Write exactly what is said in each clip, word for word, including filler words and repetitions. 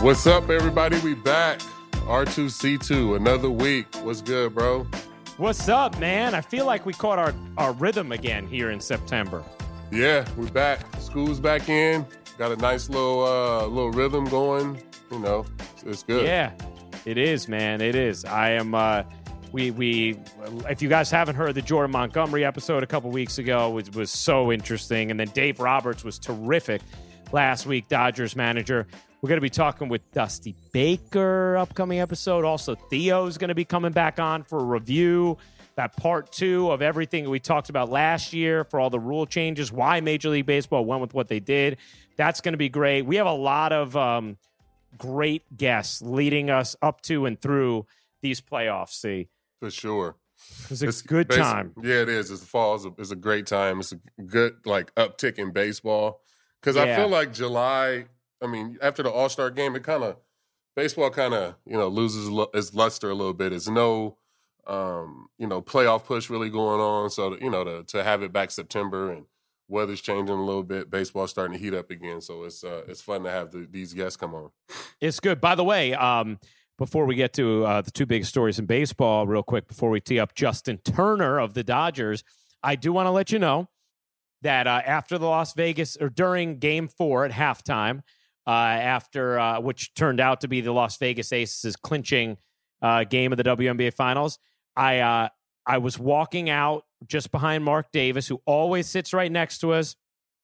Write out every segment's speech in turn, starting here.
What's up, everybody? We back. R two C two, another week. What's good, bro? What's up, man? I feel like we caught our, our rhythm again here in September. Yeah, we're back. School's back in. Got a nice little uh, little rhythm going. You know, it's good. Yeah, it is, man. It is. I am. Uh, we we. If you guys haven't heard the Jordan Montgomery episode a couple weeks ago, was was so interesting, and then Dave Roberts was terrific last week. Dodgers manager. We're going to be talking with Dusty Baker upcoming episode. Also, Theo's going to be coming back on for a review. That part two of everything we talked about last year for all the rule changes, why Major League Baseball went with what they did. That's going to be great. We have a lot of um, great guests leading us up to and through these playoffs, see. For sure. It's a it's good time. Yeah, it is. It's the fall. It's a, it's a great time. It's a good, like, uptick in baseball. Because yeah. I feel like July... I mean, after the All-Star game, it kind of baseball kind of you know loses its luster a little bit. There's no um, you know playoff push really going on, so you know to to have it back September and weather's changing a little bit, baseball's starting to heat up again. So it's uh, it's fun to have the, these guests come on. It's good. By the way, um, before we get to uh, the two big stories in baseball, real quick, before we tee up Justin Turner of the Dodgers, I do want to let you know that uh, after the Las Vegas or during Game Four at halftime. Uh, after uh, which turned out to be the Las Vegas Aces clinching uh, game of the W N B A Finals, I uh, I was walking out just behind Mark Davis, who always sits right next to us.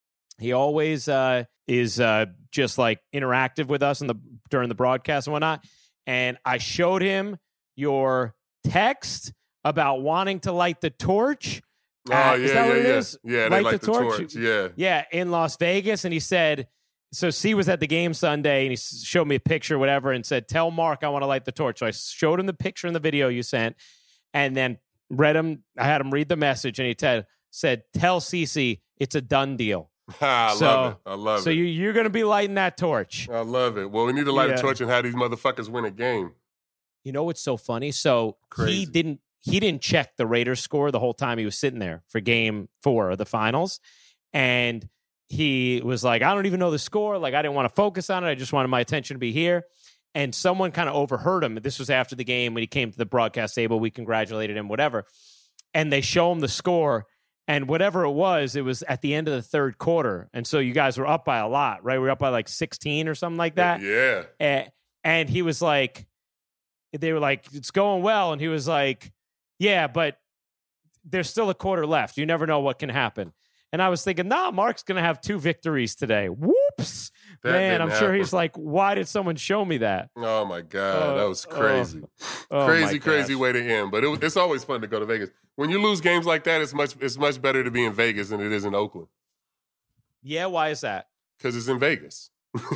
He always uh, is uh, just like interactive with us in the during the broadcast and whatnot. And I showed him your text about wanting to light the torch. Oh uh, yeah, is that yeah, what it yeah. is? Yeah, light they light the, the torch. torch. Yeah, yeah, in Las Vegas, and he said. So C was at the game Sunday, and he showed me a picture, whatever, and said, tell Mark I want to light the torch. So I showed him the picture in the video you sent, and then read him. I had him read the message, and he t- said, tell Cece it's a done deal. I so, love it. I love so it. So you, you're going to be lighting that torch. I love it. Well, we need to light yeah. a torch and have these motherfuckers win a game. You know what's so funny? So Crazy. he didn't he didn't check the Raiders score the whole time he was sitting there for game four of the finals, and he was like, I don't even know the score. Like, I didn't want to focus on it. I just wanted my attention to be here. And someone kind of overheard him. This was after the game when he came to the broadcast table. We congratulated him, whatever. And they show him the score. And whatever it was, it was at the end of the third quarter. And so you guys were up by a lot, right? We were up by like sixteen or something like that. Yeah. And, and he was like, they were like, it's going well. And he was like, yeah, but there's still a quarter left. You never know what can happen. And I was thinking, nah, Mark's going to have two victories today. Whoops. That Man, I'm happen. sure he's like, why did someone show me that? Oh, my God. Uh, that was crazy. Oh, crazy, oh crazy way to end. But it, it's always fun to go to Vegas. When you lose games like that, it's much it's much better to be in Vegas than it is in Oakland. Yeah, why is that? Because it's in Vegas.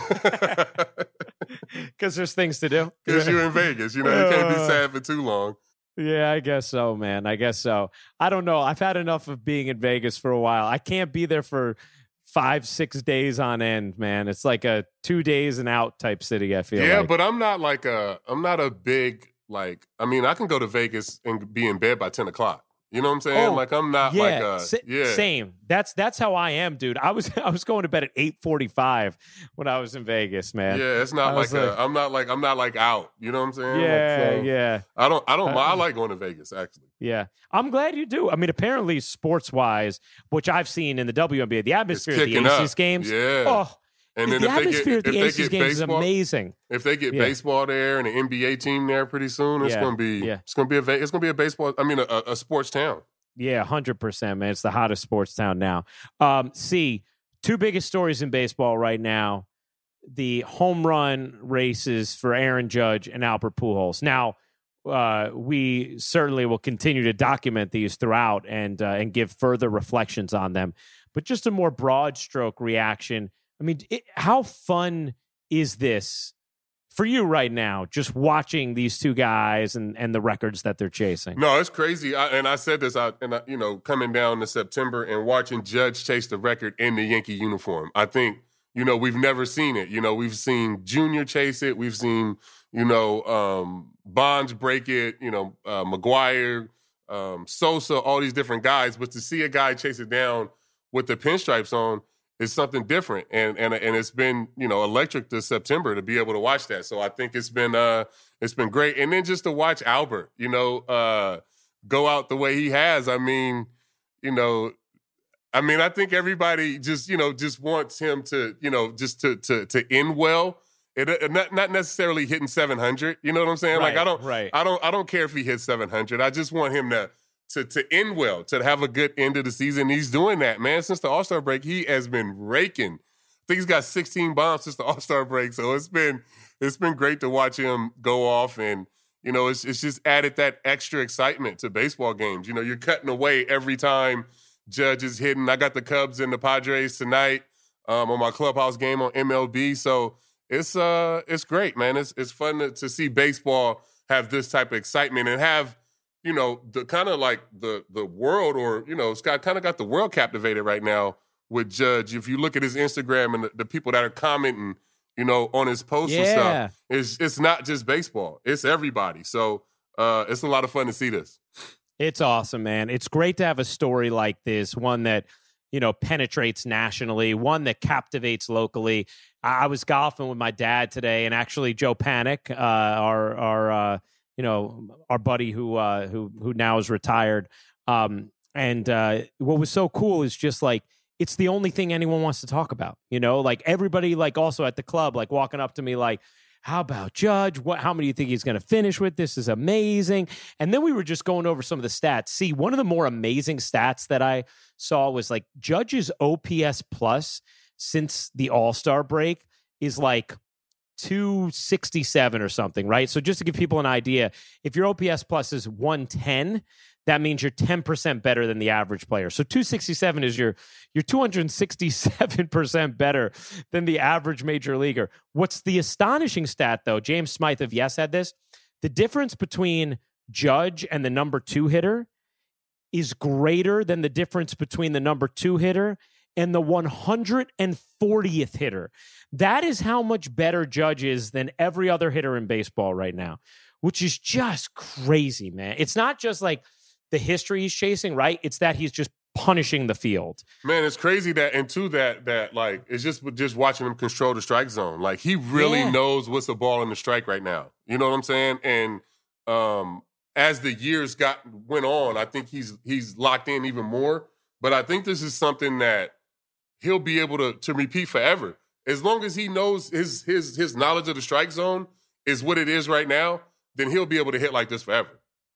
Because there's things to do. Because you're in Vegas. You know, you can't be sad for too long. Yeah, I guess so, man. I guess so. I don't know. I've had enough of being in Vegas for a while. I can't be there for five, six days on end, man. It's like a two days and out type city, I feel yeah, like. but I'm not like a, I'm not a big, like, I mean, I can go to Vegas and be in bed by ten o'clock. You know what I'm saying? Oh, like, I'm not yeah, like a, sa- yeah. Same. That's that's how I am, dude. I was I was going to bed at eight forty-five when I was in Vegas, man. Yeah, it's not like, like a, I'm not like, I'm not like out. You know what I'm saying? Yeah, like, so, yeah. I don't, I don't, uh, I like going to Vegas, actually. Yeah. I'm glad you do. I mean, apparently, sports-wise, which I've seen in the W N B A, the atmosphere at the Aces up. games. Yeah. Oh, and the, then the if atmosphere they get, at the if Aces they get games baseball, is amazing. If they get yeah. baseball there and an N B A team there pretty soon, it's yeah. gonna be yeah. it's gonna be a it's gonna be a baseball. I mean, a, a sports town. Yeah, one hundred percent, man. It's the hottest sports town now. Um, see, two biggest stories in baseball right now: the home run races for Aaron Judge and Albert Pujols. Now, uh, we certainly will continue to document these throughout and uh, and give further reflections on them. But just a more broad stroke reaction. I mean, it, how fun is this for you right now, just watching these two guys and, and the records that they're chasing? No, it's crazy. I, and I said this, I, and I, you know, coming down to September and watching Judge chase the record in the Yankee uniform. I think, you know, we've never seen it. You know, we've seen Junior chase it. We've seen, you know, um, Bonds break it, you know, uh, McGuire, um, Sosa, all these different guys. But to see a guy chase it down with the pinstripes on, is something different, and and and it's been, you know, electric this September to be able to watch that. So I think it's been uh it's been great, and then just to watch Albert, you know, uh, go out the way he has. I mean, you know. I mean, I think everybody just, you know, just wants him to, you know, just to to to end well. It, it, not not necessarily hitting seven hundred. You know what I'm saying? Right, like I don't, right. I don't, I don't care if he hits seven hundred. I just want him to to to end well, to have a good end of the season. He's doing that, man. Since the All-Star break, he has been raking. I think he's got sixteen bombs since the All-Star break. So it's been it's been great to watch him go off, and you know, it's it's just added that extra excitement to baseball games. You know, you're cutting away every time Judge is hitting. I got the Cubs and the Padres tonight um, on my Clubhouse game on M L B. So it's uh it's great, man. It's it's fun to, to see baseball have this type of excitement and have, you know, the kind of like the the world, or, you know, it's got kind of got the world captivated right now with Judge. If you look at his Instagram and the, the people that are commenting, you know, on his posts yeah. and stuff, it's it's not just baseball. It's everybody. So uh, it's a lot of fun to see this. It's awesome, man. It's great to have a story like this, one that, you know, penetrates nationally, one that captivates locally. I was golfing with my dad today, and actually Joe Panic, uh, our our uh, you know, our buddy who uh, who who now is retired. Um, and uh, what was so cool is just like, it's the only thing anyone wants to talk about. You know, like everybody, like also at the club, like walking up to me, like, how about Judge? What? How many do you think he's going to finish with? This is amazing. And then we were just going over some of the stats. See, one of the more amazing stats that I saw was like Judge's O P S plus since the All-Star break is like two sixty-seven or something, right? So just to give people an idea, if your O P S plus is one ten, that means you're ten percent better than the average player. So two sixty-seven is your you're two hundred sixty-seven percent better than the average major leaguer. What's the astonishing stat, though, James Smythe of Yes had this, the difference between Judge and the number two hitter is greater than the difference between the number two hitter and the one hundred fortieth hitter. That is how much better Judge is than every other hitter in baseball right now, which is just crazy, man. It's not just like the history he's chasing, right? It's that he's just punishing the field. Man, it's crazy that, and to that, that like, it's just just watching him control the strike zone. Like, he really yeah. knows what's a ball in the strike right now. You know what I'm saying? And um, as the years got went on, I think he's he's locked in even more. But I think this is something that he'll be able to to repeat forever. As long as he knows his his his knowledge of the strike zone is what it is right now, then he'll be able to hit like this forever.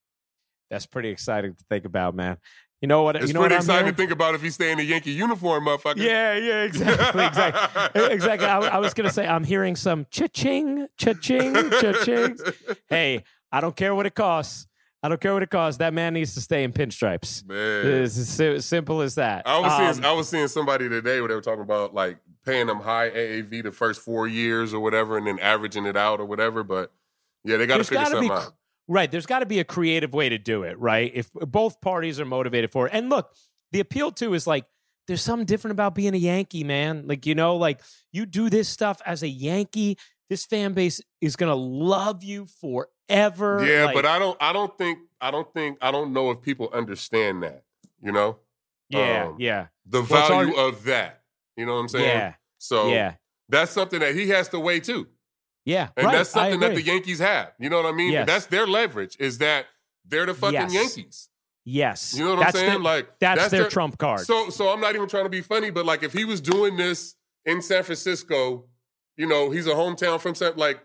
That's pretty exciting to think about, man. You know what? It's you know pretty what exciting I'm to think about if he stay in the Yankee uniform, motherfucker. Yeah, yeah, exactly, exactly, exactly. I, I was gonna say I'm hearing some cha-ching, cha-ching, cha-ching. Hey, I don't care what it costs. I don't care what it costs. That man needs to stay in pinstripes. Man, it's as simple as that. I was um, seeing I was seeing somebody today where they were talking about like paying them high A A V the first four years or whatever, and then averaging it out or whatever. But yeah, they got to figure something be, out. Right. There's got to be a creative way to do it, right? If both parties are motivated for it. And look, the appeal too is like, there's something different about being a Yankee, man. Like, you know, like you do this stuff as a Yankee, this fan base is going to love you forever. Yeah, like, but I don't, I don't think, I don't think, I don't know if people understand that, you know? Yeah, um, yeah. The well, value of that, you know what I'm saying? Yeah. So yeah. that's something that he has to weigh too. Yeah, and right. that's something that the Yankees have. You know what I mean? Yes. That's their leverage. Is that they're the fucking yes. Yankees? Yes, you know what that's I'm saying? Their, like that's, that's their, their trump card. So, so I'm not even trying to be funny, but like if he was doing this in San Francisco, you know, he's a hometown from San, like,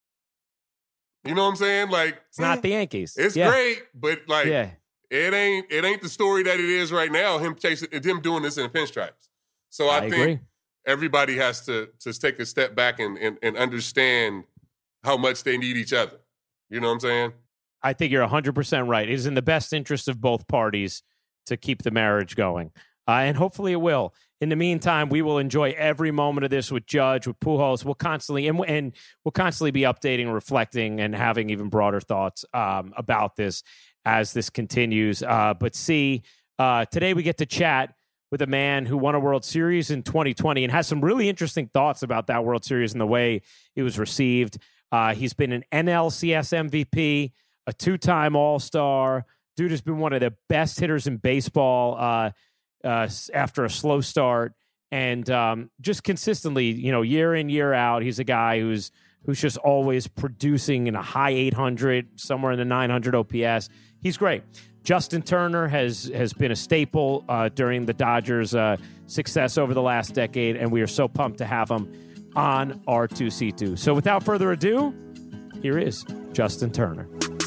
you know what I'm saying? Like, it's not the Yankees. It's yeah. great, but like, yeah. it ain't it ain't the story that it is right now. Him chasing, him doing this in pinstripes. So I, I think agree. everybody has to to take a step back and, and and understand how much they need each other. You know what I'm saying? I think you're one hundred percent right. It is in the best interest of both parties to keep the marriage going. Uh, and hopefully it will. In the meantime, we will enjoy every moment of this with Judge, with Pujols. We'll constantly, and, and we'll constantly be updating, reflecting, and having even broader thoughts um, about this as this continues. Uh, but see, uh, today we get to chat with a man who won a World Series in twenty twenty and has some really interesting thoughts about that World Series and the way it was received. Uh, he's been an N L C S M V P, a two-time All-Star. Dude has been one of the best hitters in baseball uh, uh, after a slow start. and um, just consistently, you know, year in, year out, he's a guy who's who's just always producing in a high eight hundred, somewhere in the nine hundred O P S. He's great. Justin Turner has has been a staple uh, during the Dodgers' uh, success over the last decade, and we are so pumped to have him on R two C two. So without further ado, here is Justin Turner.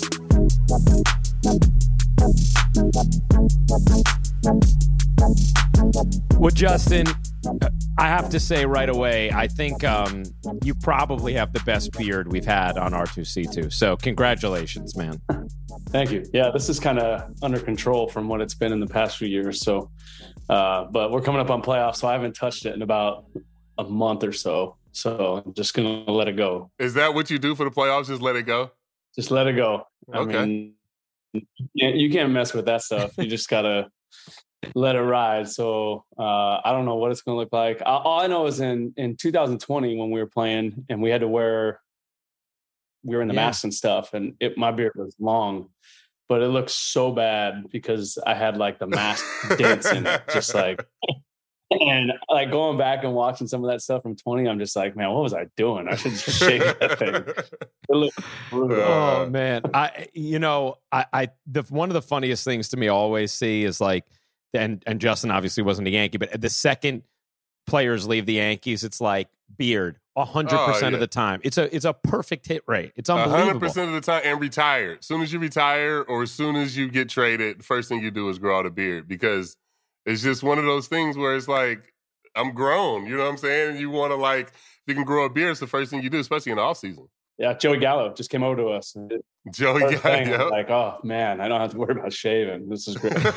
Well, Justin, I have to say right away, I think um, you probably have the best beard we've had on R two C two. So congratulations, man. Thank you. Yeah, this is kind of under control from what it's been in the past few years. So, uh, but we're coming up on playoffs, so I haven't touched it in about a month or so. So I'm just going to let it go. Is that what you do for the playoffs? Just let it go? Just let it go. I Okay. mean, you can't, you can't mess with that stuff. You just got to let it ride. So uh, I don't know what it's going to look like. All I know is in, in two thousand twenty when we were playing and we had to wear, we were in the Yeah. masks and stuff, and it, my beard was long, but it looked so bad because I had like the mask dents in it, just like, and like going back and watching some of that stuff from twenty, I'm just like, man, what was I doing? I should just shake that thing. It looked brutal. Oh man, I you know I I the one of the funniest things to me I always see is like, and and Justin obviously wasn't a Yankee, but the second players leave the Yankees, it's like beard a hundred Oh, percent yeah. of the time. It's a it's a perfect hit rate. It's A unbelievable. hundred percent of the time, and retire. As soon as you retire, or as soon as you get traded, the first thing you do is grow out a beard, because it's just one of those things where it's like, I'm grown. You know what I'm saying? And you want to, like, if you can grow a beard, it's the first thing you do, especially in the off season. Yeah, Joey Gallo just came over to us. And Joey, first thing, yeah, I was like, oh man, I don't have to worry about shaving. This is great.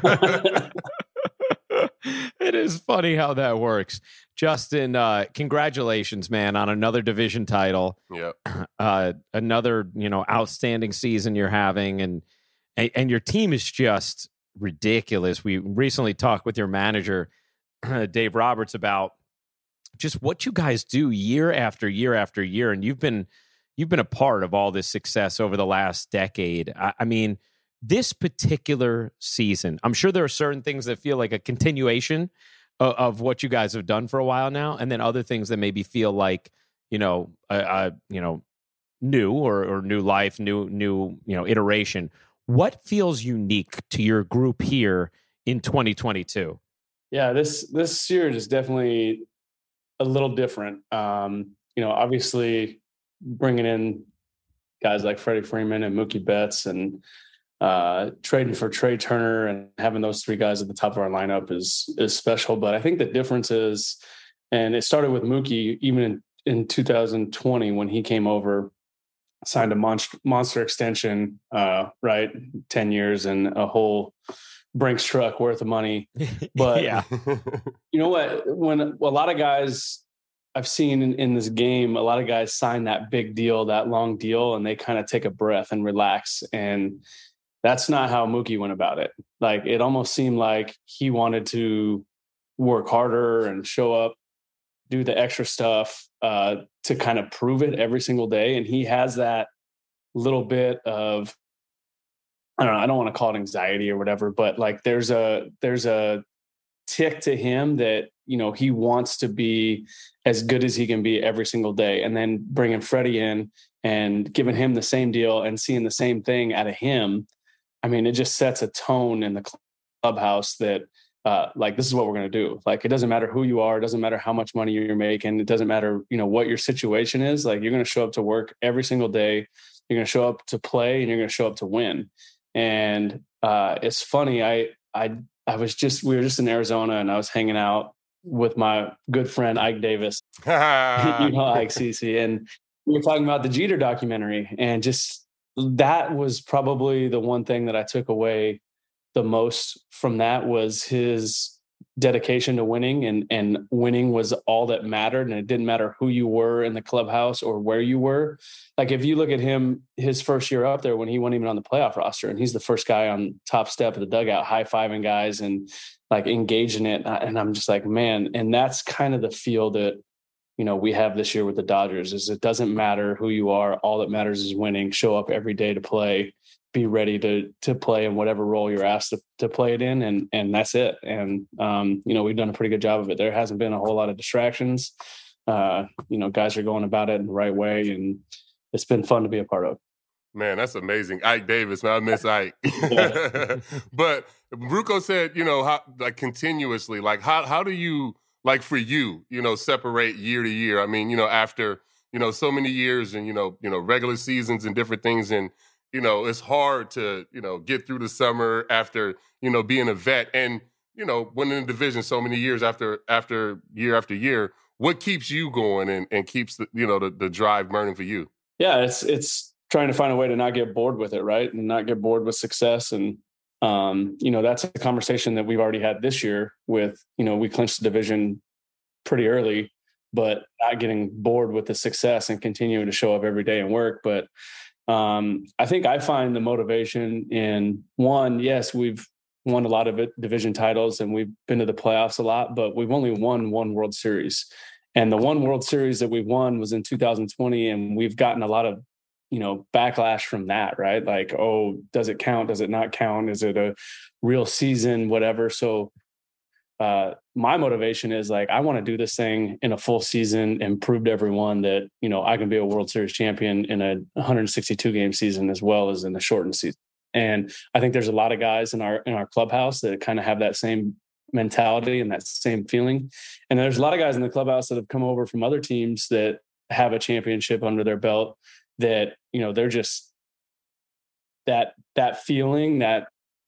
It is funny how that works. Justin, uh, congratulations, man, on another division title. yeah. Uh, another, you know, outstanding season you're having, and, and and your team is just ridiculous. We recently talked with your manager, Dave Roberts, about just what you guys do year after year after year, and you've been you've been a part of all this success over the last decade. I, I mean, this particular season, I'm sure there are certain things that feel like a continuation of, of what you guys have done for a while now, and then other things that maybe feel like, you know, a, a you know, new or, or new life, new new you know iteration. What feels unique to your group here in twenty twenty-two? Yeah, this this year is definitely a little different. Um, you know, obviously bringing in guys like Freddie Freeman and Mookie Betts, and uh, trading for Trey Turner and having those three guys at the top of our lineup is is special. But I think the difference is, and it started with Mookie even in, in two thousand twenty when he came over, signed a monster, monster extension, uh, right, ten years and a whole Brinks truck worth of money. But yeah, you know what? When a lot of guys I've seen in, in this game, a lot of guys sign that big deal, that long deal, and they kind of take a breath and relax. And that's not how Mookie went about it. Like, it almost seemed like he wanted to work harder and show up, do the extra stuff uh, to kind of prove it every single day. And he has that little bit of, I don't know, I don't want to call it anxiety or whatever, but like there's a, there's a tick to him that, you know, he wants to be as good as he can be every single day. And then bringing Freddie in and giving him the same deal and seeing the same thing out of him. I mean, it just sets a tone in the clubhouse that uh, like, this is what we're going to do. Like, it doesn't matter who you are. It doesn't matter how much money you're making. It doesn't matter, you know, what your situation is. Like, you're going to show up to work every single day. You're going to show up to play, and you're going to show up to win. And uh, it's funny. I, I, I was just, we were just in Arizona, and I was hanging out with my good friend, Ike Davis, you know, Ike Cece. And we were talking about the Jeter documentary, and just, that was probably the one thing that I took away the most from that, was his dedication to winning, and, and winning was all that mattered. And it didn't matter who you were in the clubhouse or where you were. Like, if you look at him, his first year up there when he wasn't even on the playoff roster, and he's the first guy on top step of the dugout, high-fiving guys and like engaging it. And I'm just like, man, and that's kind of the feel that, you know, we have this year with the Dodgers, is it doesn't matter who you are. All that matters is winning. Show up every day to play. be ready to to play in whatever role you're asked to, to play it in, and and that's it. And um, you know, we've done a pretty good job of it. There hasn't been a whole lot of distractions. Uh, you know, guys are going about it in the right way, and it's been fun to be a part of. Man, that's amazing. Ike Davis, man, I miss Ike. But Ruocco said, you know, how, like continuously, like how how do you, like for you, you know, separate year to year? I mean, you know, after, you know, so many years and, you know, you know, regular seasons and different things, and, you know, it's hard to, you know, get through the summer after, you know, being a vet and, you know, winning the division so many years after, after year after year. What keeps you going and, and keeps the, you know, the, the drive burning for you? Yeah, it's, it's trying to find a way to not get bored with it. Right. And not get bored with success. And, um, you know, that's a conversation that we've already had this year with, you know, we clinched the division pretty early, but not getting bored with the success and continuing to show up every day and work. But, Um, I think I find the motivation in one, yes, we've won a lot of it, division titles and we've been to the playoffs a lot, but we've only won one World Series. And the one World Series that we won was in two thousand twenty. And we've gotten a lot of, you know, backlash from that, right? Like, oh, does it count? Does it not count? Is it a real season? Whatever. So Uh, my motivation is like, I want to do this thing in a full season and prove to everyone that, you know, I can be a World Series champion in a one hundred sixty-two game season as well as in the shortened season. And I think there's a lot of guys in our, in our clubhouse that kind of have that same mentality and that same feeling. And there's a lot of guys in the clubhouse that have come over from other teams that have a championship under their belt that, you know, they're just that, that feeling that,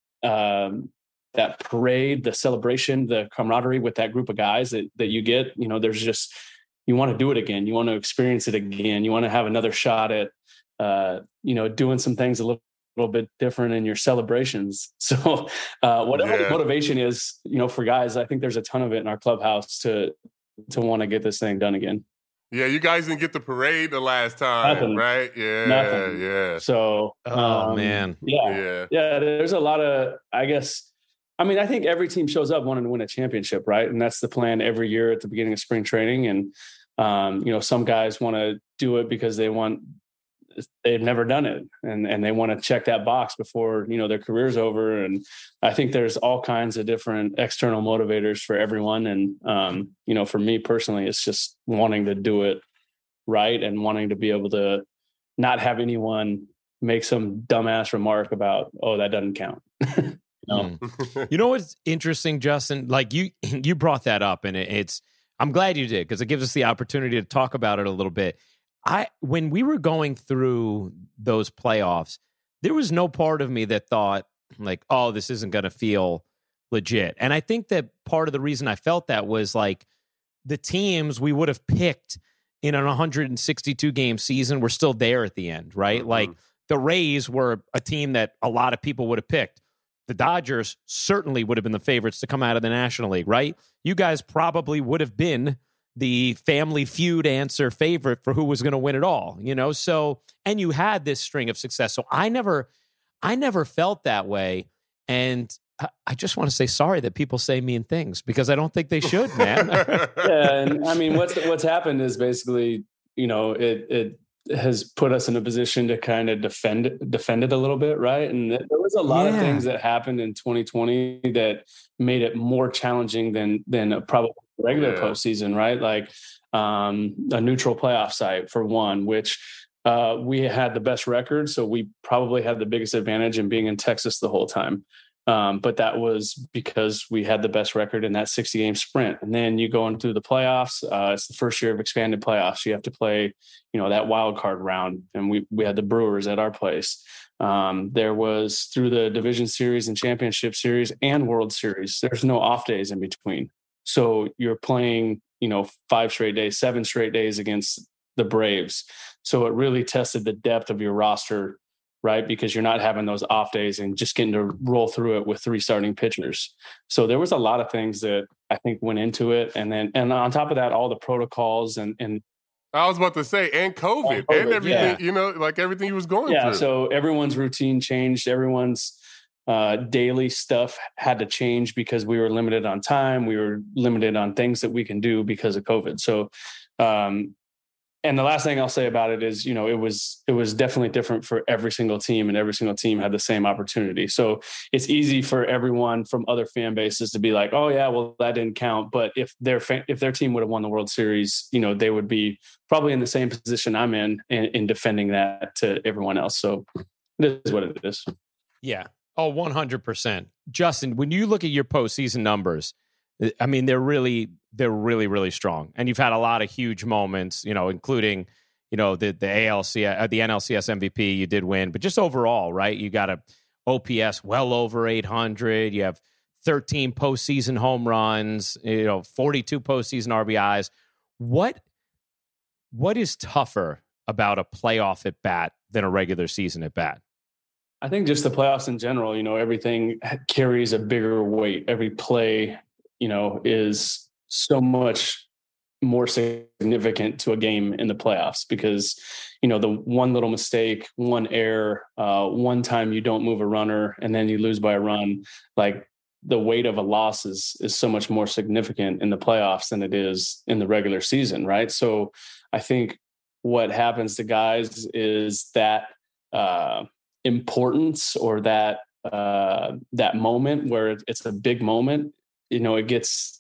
um, that parade, the celebration, the camaraderie with that group of guys that, that you get, you know, there's just, you want to do it again. You want to experience it again. You want to have another shot at, uh, you know, doing some things a little, little bit different in your celebrations. So uh, whatever yeah. the motivation is, you know, for guys, I think there's a ton of it in our clubhouse to, to want to get this thing done again. Yeah, you guys didn't get the parade the last time, Nothing. right? Yeah, Nothing. yeah. So, oh um, man, yeah, yeah, yeah. There's a lot of, I guess, I mean, I think every team shows up wanting to win a championship, right? And that's the plan every year at the beginning of spring training. And, um, you know, some guys want to do it because they want, they've never done it and, and they want to check that box before, you know, their career's over. And I think there's all kinds of different external motivators for everyone. And, um, you know, for me personally, it's just wanting to do it right and wanting to be able to not have anyone make some dumbass remark about, oh, that doesn't count. No. You know what's interesting, Justin? Like you, you brought that up, and it, it's. I'm glad you did because it gives us the opportunity to talk about it a little bit. I when we were going through those playoffs, there was no part of me that thought like, "Oh, this isn't going to feel legit." And I think that part of the reason I felt that was like the teams we would have picked in an one hundred sixty-two game season were still there at the end, right? Mm-hmm. Like the Rays were a team that a lot of people would have picked. The Dodgers certainly would have been the favorites to come out of the National League, right? You guys probably would have been the Family Feud answer favorite for who was going to win it all, you know? So, and you had this string of success. So I never, I never felt that way. And I, I just want to say sorry that people say mean things because I don't think they should, man. Yeah. And I mean, what's, what's happened is basically, you know, it, it, has put us in a position to kind of defend defend it a little bit, right? And there was a lot yeah. of things that happened in twenty twenty that made it more challenging than than a probably regular yeah. postseason, right? Like um, a neutral playoff site for one, which uh, we had the best record, so we probably had the biggest advantage in being in Texas the whole time. Um, but that was because we had the best record in that sixty game sprint. And then you go into the playoffs. Uh, it's the first year of expanded playoffs. You have to play, you know, that wild card round. And we, we had the Brewers at our place. Um, there was through the division series and championship series and World Series, there's no off days in between. So you're playing, you know, five straight days, seven straight days against the Braves. So it really tested the depth of your roster, right? Because you're not having those off days and just getting to roll through it with three starting pitchers. So there was a lot of things that I think went into it. And then, and on top of that, all the protocols and, and I was about to say, and COVID, and, COVID, and everything, yeah. you know, like everything he was going yeah, through. Yeah. So everyone's routine changed. Everyone's uh, daily stuff had to change because we were limited on time. We were limited on things that we can do because of COVID. So, um, and the last thing I'll say about it is, you know, it was it was definitely different for every single team, and every single team had the same opportunity. So it's easy for everyone from other fan bases to be like, oh yeah, well that didn't count. But if their fan, if their team would have won the World Series, you know, they would be probably in the same position I'm in, in in defending that to everyone else. So it is what it is. Yeah. Oh, one hundred percent. Justin, when you look at your postseason numbers, I mean, they're really, they're really, really strong. And you've had a lot of huge moments, you know, including, you know, the the A L C, uh, the N L C S M V P you did win, but just overall, right? You got a O P S well over eight hundred. You have thirteen postseason home runs, you know, forty-two postseason R B Is. What, what is tougher about a playoff at bat than a regular season at bat? I think just the playoffs in general, you know, everything carries a bigger weight. Every play, you know, is so much more significant to a game in the playoffs because, you know, the one little mistake, one error, uh, one time you don't move a runner and then you lose by a run, like the weight of a loss is, is so much more significant in the playoffs than it is in the regular season. Right. So I think what happens to guys is that, uh, importance or that, uh, that moment where it's a big moment, you know, it gets,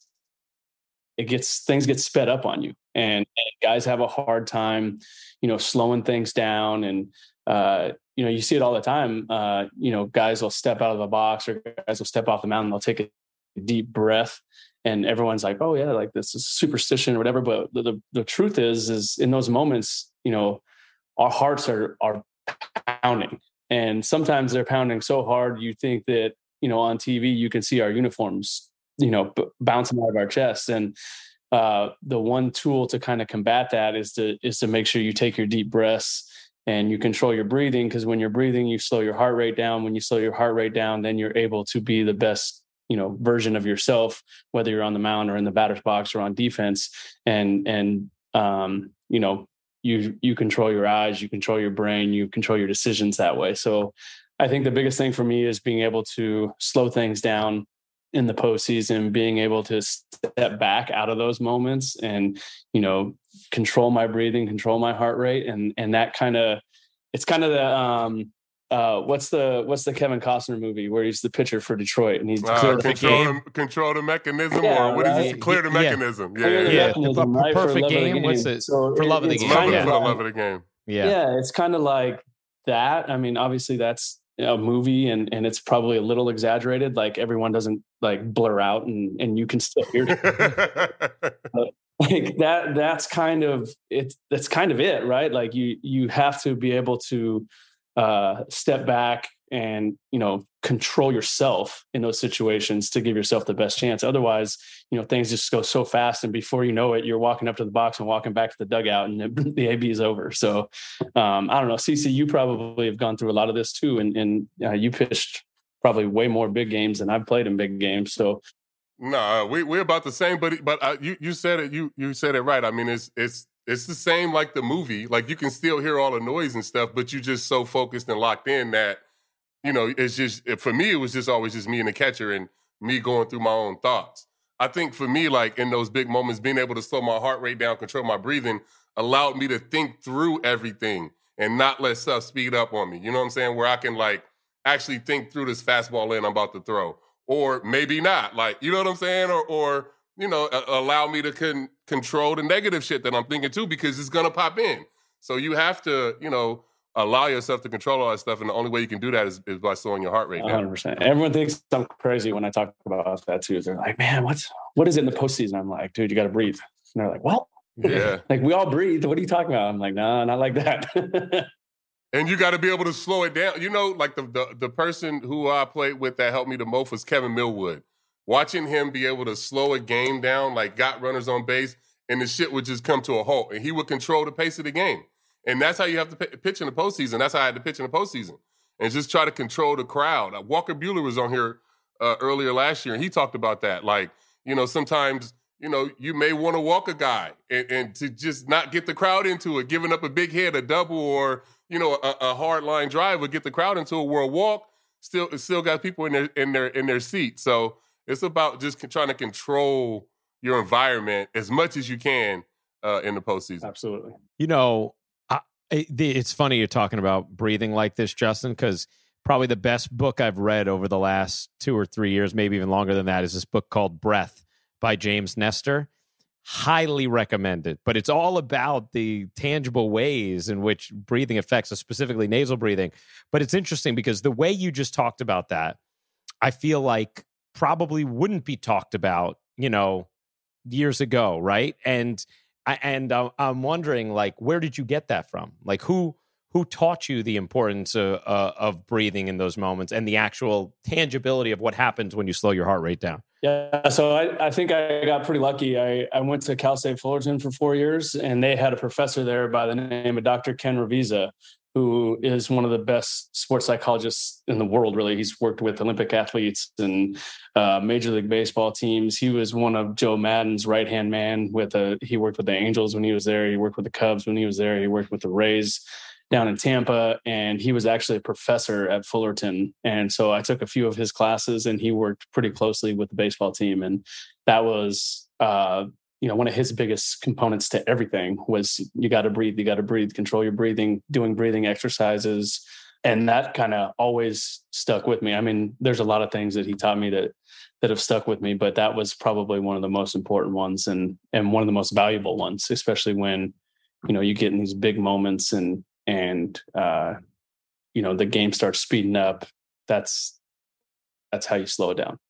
it gets, things get sped up on you and, and guys have a hard time, you know, slowing things down. And, uh, you know, you see it all the time. Uh, you know, guys will step out of the box or guys will step off the mountain. They'll take a deep breath and everyone's like, oh yeah, like this is superstition or whatever. But the, the, the truth is, is in those moments, you know, our hearts are, are pounding. And sometimes they're pounding so hard, you think that, you know, on T V, you can see our uniforms, you know, b- bouncing out of our chests. And uh, the one tool to kind of combat that is to, is to make sure you take your deep breaths and you control your breathing. Because when you're breathing, you slow your heart rate down. When you slow your heart rate down, then you're able to be the best, you know, version of yourself, whether you're on the mound or in the batter's box or on defense. And, and, um, you know, you, you control your eyes, you control your brain, you control your decisions that way. So I think the biggest thing for me is being able to slow things down in the postseason, being able to step back out of those moments and, you know, control my breathing, control my heart rate. And, and that kind of, it's kind of the, um, uh, what's the, what's the Kevin Costner movie where he's the pitcher for Detroit and he's uh, clear control, the the, control the mechanism yeah, or what right? is it? Clear the mechanism. Yeah. Yeah. Yeah. yeah. yeah. The Right? perfect game. game. What's it? So for love of the game. Love it Yeah. for the love of the game. Yeah. Yeah. It's kind of like that. I mean, obviously that's a movie and, and it's probably a little exaggerated. Like everyone doesn't like blur out and, and you can still hear it. But like that, that's kind of it. That's kind of it, right? Like you, you have to be able to uh, step back and, you know, control yourself in those situations to give yourself the best chance. Otherwise, you know, things just go so fast and before you know it, you're walking up to the box and walking back to the dugout and the A B is over. So um, I don't know, C C, you probably have gone through a lot of this too. And, and uh, you pitched probably way more big games than I've played in big games. So no, we, we're about the same, but, but uh, you, you said it, you, you said it right. I mean, it's, it's, it's the same like the movie. Like you can still hear all the noise and stuff, but you're just so focused and locked in that, you know, it's just, for me, it was just always just me and the catcher and me going through my own thoughts. I think for me, like in those big moments, being able to slow my heart rate down, control my breathing, allowed me to think through everything and not let stuff speed up on me. You know what I'm saying? Where I can like actually think through this fastball in I'm about to throw. Or maybe not, like, you know what I'm saying? Or, or you know, uh, allow me to con- control the negative shit that I'm thinking too, because it's going to pop in. So you have to, you know, allow yourself to control all that stuff. And the only way you can do that is, is by slowing your heart rate down. one hundred percent. Everyone thinks I'm crazy when I talk about that too. They're like, man, what's, what is it in the postseason? I'm like, dude, you got to breathe. And they're like, well, yeah, like we all breathe. What are you talking about? I'm like, no, nah, not like that. And you got to be able to slow it down. You know, like the, the the person who I played with that helped me the most was Kevin Millwood. Watching him be able to slow a game down, like got runners on base, and the shit would just come to a halt. And he would control the pace of the game. And that's how you have to p- pitch in the postseason. That's how I had to pitch in the postseason. And just try to control the crowd. Uh, Walker Buehler was on here uh, earlier last year, and he talked about that. Like, you know, sometimes, you know, you may want to walk a guy and, and to just not get the crowd into it, giving up a big hit, a double, or, you know, a, a hard line drive would get the crowd into a world walk. Still, it still got people in their in their in their seat. So it's about just trying to control your environment as much as you can uh, in the postseason. Absolutely. You know, I, it, it's funny you're talking about breathing like this, Justin, because probably the best book I've read over the last two or three years, maybe even longer than that, is this book called Breath by James Nestor. Highly recommended. But it's all about the tangible ways in which breathing affects us, specifically nasal breathing. But it's interesting because the way you just talked about that, I feel like probably wouldn't be talked about, you know, years ago, right? And I and uh, I'm wondering, like, where did you get that from? Like, who who taught you the importance of, uh, of breathing in those moments and the actual tangibility of what happens when you slow your heart rate down? Yeah, so I, I think I got pretty lucky. I, I went to Cal State Fullerton for four years, and they had a professor there by the name of Doctor Ken Revisa, who is one of the best sports psychologists in the world, really. He's worked with Olympic athletes and uh, Major League Baseball teams. He was one of Joe Madden's right-hand man. With a, he worked with the Angels when he was there. He worked with the Cubs when he was there. He worked with the Rays down in Tampa, and he was actually a professor at Fullerton. And so I took a few of his classes, and he worked pretty closely with the baseball team. And that was, uh, you know, one of his biggest components to everything was you got to breathe, you got to breathe, control your breathing, doing breathing exercises. And that kind of always stuck with me. I mean, there's a lot of things that he taught me that, that have stuck with me, but that was probably one of the most important ones and, and one of the most valuable ones, especially when, you know, you get in these big moments and, and, uh, you know, the game starts speeding up. That's, that's how you slow it down.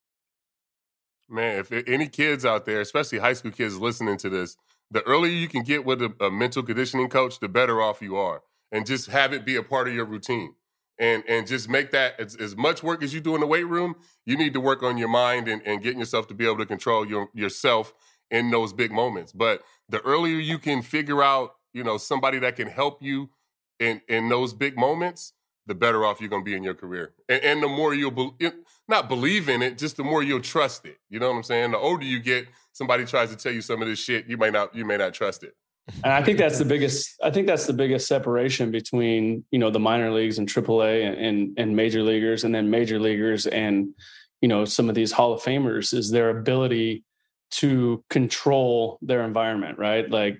Man, if any kids out there, especially high school kids listening to this, the earlier you can get with a, a mental conditioning coach, the better off you are. And just have it be a part of your routine. And and just make that as, as much work as you do in the weight room, you need to work on your mind and, and getting yourself to be able to control your yourself in those big moments. But the earlier you can figure out, you know, somebody that can help you in, in those big moments, the better off you're going to be in your career. And, and the more you'll, be, not believe in it, just the more you'll trust it. You know what I'm saying? The older you get, somebody tries to tell you some of this shit, you might not, you may not trust it. And I think that's the biggest, I think that's the biggest separation between, you know, the minor leagues and triple A and, and, and major leaguers, and then major leaguers and, you know, some of these Hall of Famers is their ability to control their environment, right? Like,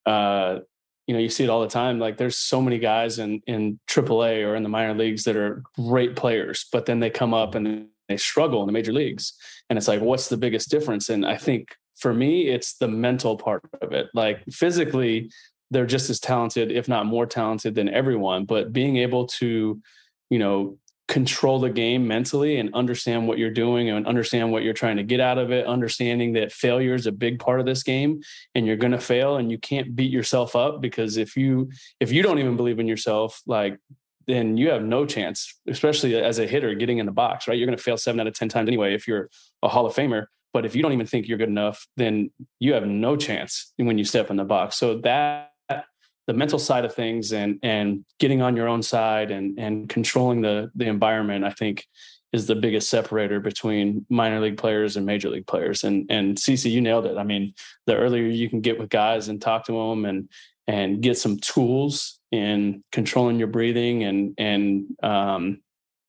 uh, you know, you see it all the time. Like there's so many guys in, in triple A or in the minor leagues that are great players, but then they come up and they struggle in the major leagues. And it's like, what's the biggest difference? And I think for me, it's the mental part of it. Like physically, they're just as talented, if not more talented than everyone, but being able to, you know, control the game mentally and understand what you're doing and understand what you're trying to get out of it, understanding that failure is a big part of this game and you're going to fail and you can't beat yourself up, because if you, if you don't even believe in yourself, like, then you have no chance, especially as a hitter getting in the box, right? You're going to fail seven out of ten times anyway, if you're a Hall of Famer. But if you don't even think you're good enough, then you have no chance when you step in the box. So that, the mental side of things and and getting on your own side and and controlling the the environment, I think, is the biggest separator between minor league players and major league players. And and Cece, you nailed it. I mean, the earlier you can get with guys and talk to them and and get some tools in controlling your breathing and and um,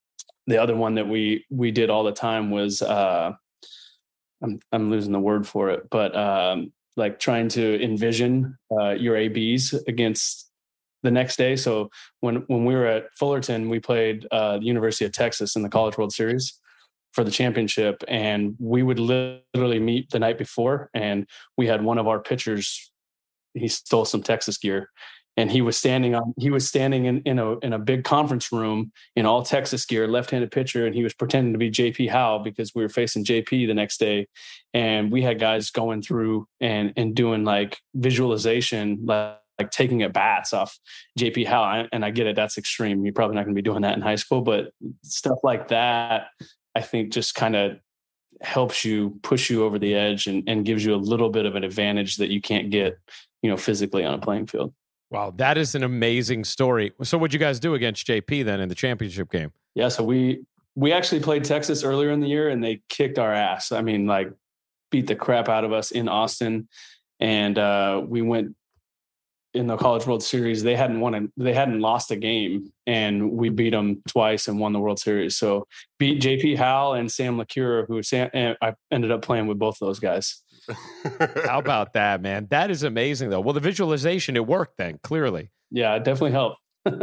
the other one that we we did all the time was uh, I'm I'm losing the word for it, but um, like trying to envision uh, your A Bs against the next day. So when, when we were at Fullerton, we played uh, the University of Texas in the College World Series for the championship. And we would literally meet the night before. And we had one of our pitchers, he stole some Texas gear. And he was standing on, he was standing in, in a, in a big conference room in all Texas gear, left-handed pitcher. And he was pretending to be J P Howe because we were facing J P the next day. And we had guys going through and, and doing like visualization, like, like taking at bats off J P Howe. And I get it. That's extreme. You're probably not going to be doing that in high school, but stuff like that, I think just kind of helps you push you over the edge and, and gives you a little bit of an advantage that you can't get, you know, physically on a playing field. Wow, that is an amazing story. So what'd you guys do against J P then in the championship game? Yeah, so we we actually played Texas earlier in the year and they kicked our ass. I mean, like beat the crap out of us in Austin. And uh, we went in the College World Series, they hadn't won, a, they hadn't lost a game, and we beat them twice and won the World Series. So beat J P Howell and Sam LaCure, who Sam, I ended up playing with both of those guys. How about that, man? That is amazing, though. Well, the visualization, it worked then, clearly. Yeah, it definitely helped.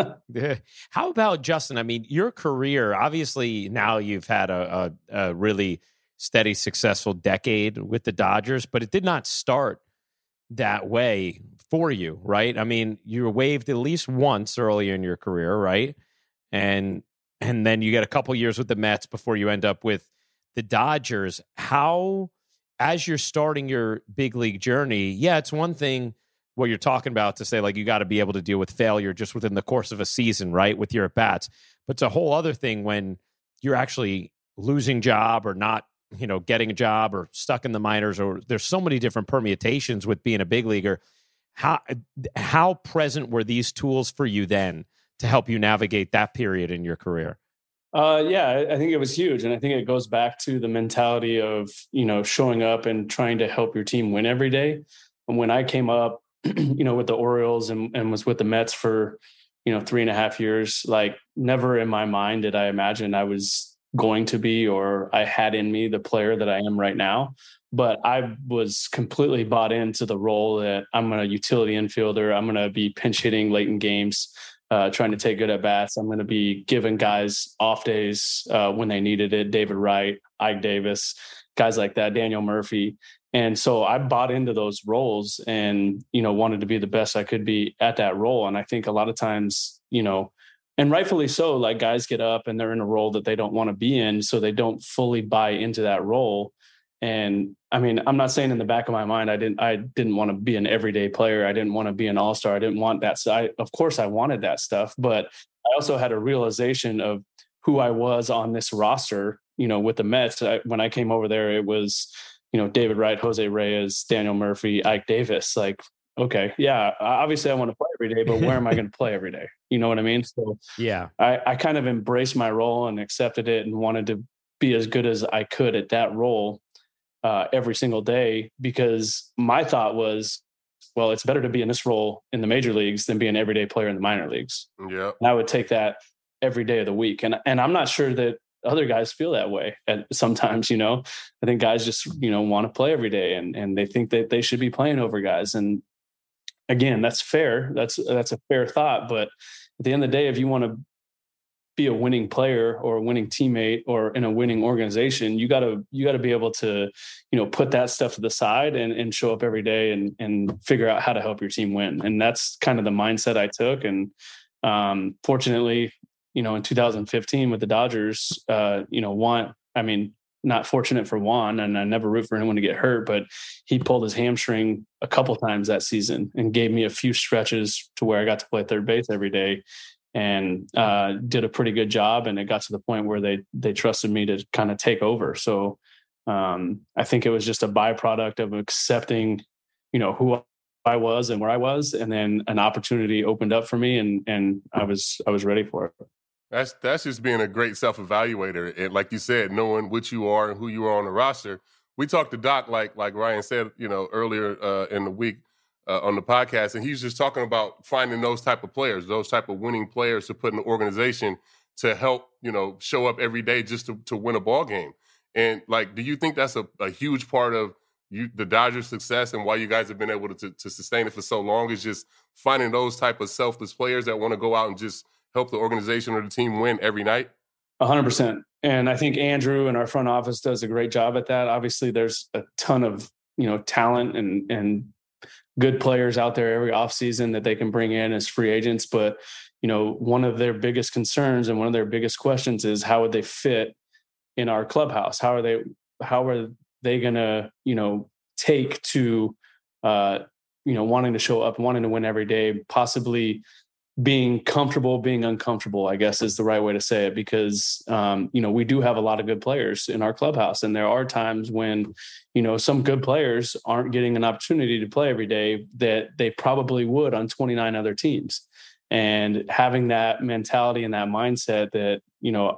How about Justin? I mean, your career, obviously now you've had a, a, a really steady, successful decade with the Dodgers, but it did not start that way for you, right? I mean, you were waived at least once earlier in your career, right? And and then you get a couple years with the Mets before you end up with the Dodgers. How, as you're starting your big league journey, yeah, it's one thing what you're talking about to say, like, you got to be able to deal with failure just within the course of a season, right, with your at-bats. But it's a whole other thing when you're actually losing job or not, you know, getting a job or stuck in the minors, or there's so many different permutations with being a big leaguer. How how present were these tools for you then to help you navigate that period in your career? Uh, yeah, I think it was huge. And I think it goes back to the mentality of, you know, showing up and trying to help your team win every day. And when I came up, you know, with the Orioles and, and was with the Mets for, you know, three and a half years, like never in my mind did I imagine I was going to be, or I had in me the player that I am right now. But I was completely bought into the role that I'm a utility infielder. I'm going to be pinch hitting late in games, uh, trying to take good at bats. I'm going to be giving guys off days uh, when they needed it. David Wright, Ike Davis, guys like that, Daniel Murphy. And so I bought into those roles and, you know, wanted to be the best I could be at that role. And I think a lot of times, you know, and rightfully so, like guys get up and they're in a role that they don't want to be in, so they don't fully buy into that role. And I mean, I'm not saying in the back of my mind, I didn't, I didn't want to be an everyday player. I didn't want to be an all-star. I didn't want that. So I, of course I wanted that stuff, but I also had a realization of who I was on this roster, you know, with the Mets. I, when I came over there, it was, you know, David Wright, Jose Reyes, Daniel Murphy, Ike Davis. Like, okay, yeah, obviously I want to play every day, but where am I going to play every day? You know what I mean? So yeah, I, I kind of embraced my role and accepted it and wanted to be as good as I could at that role uh, every single day, because my thought was, well, it's better to be in this role in the major leagues than be an everyday player in the minor leagues. Yeah. And I would take that every day of the week. And, and I'm not sure that other guys feel that way at sometimes, you know. I think guys just, you know, want to play every day, and, and they think that they should be playing over guys. And again, that's fair. That's, that's a fair thought. But at the end of the day, if you want to be a winning player or a winning teammate or in a winning organization, you gotta, you gotta be able to, you know, put that stuff to the side and, and show up every day and, and figure out how to help your team win. And that's kind of the mindset I took. And um, fortunately, you know, in two thousand fifteen with the Dodgers, uh, you know, Juan, I mean, not fortunate for Juan, and I never root for anyone to get hurt, but he pulled his hamstring a couple times that season and gave me a few stretches to where I got to play third base every day, and uh, did a pretty good job. And it got to the point where they, they trusted me to kind of take over. So um, I think it was just a byproduct of accepting, you know, who I was and where I was. And then an opportunity opened up for me, and, and I was, I was ready for it. That's that's just being a great self-evaluator. And like you said, knowing what you are and who you are on the roster. We talked to Doc, like like Ryan said, you know, earlier uh, in the week uh, on the podcast, and he's just talking about finding those type of players, those type of winning players to put in the organization to help, you know, show up every day just to, to win a ball game. And like, do you think that's a, a huge part of you, the Dodgers' success, and why you guys have been able to, to, to sustain it for so long, is just finding those type of selfless players that want to go out and just help the organization or the team win every night? A hundred percent. And I think Andrew and our front office does a great job at that. Obviously there's a ton of, you know, talent and, and good players out there every offseason that they can bring in as free agents. But, you know, one of their biggest concerns and one of their biggest questions is, how would they fit in our clubhouse? How are they, how are they going to, you know, take to, uh, you know, wanting to show up, wanting to win every day, possibly being comfortable, being uncomfortable, I guess is the right way to say it, because, um, you know, we do have a lot of good players in our clubhouse. And there are times when, you know, some good players aren't getting an opportunity to play every day that they probably would on twenty-nine other teams. And having that mentality and that mindset that, you know,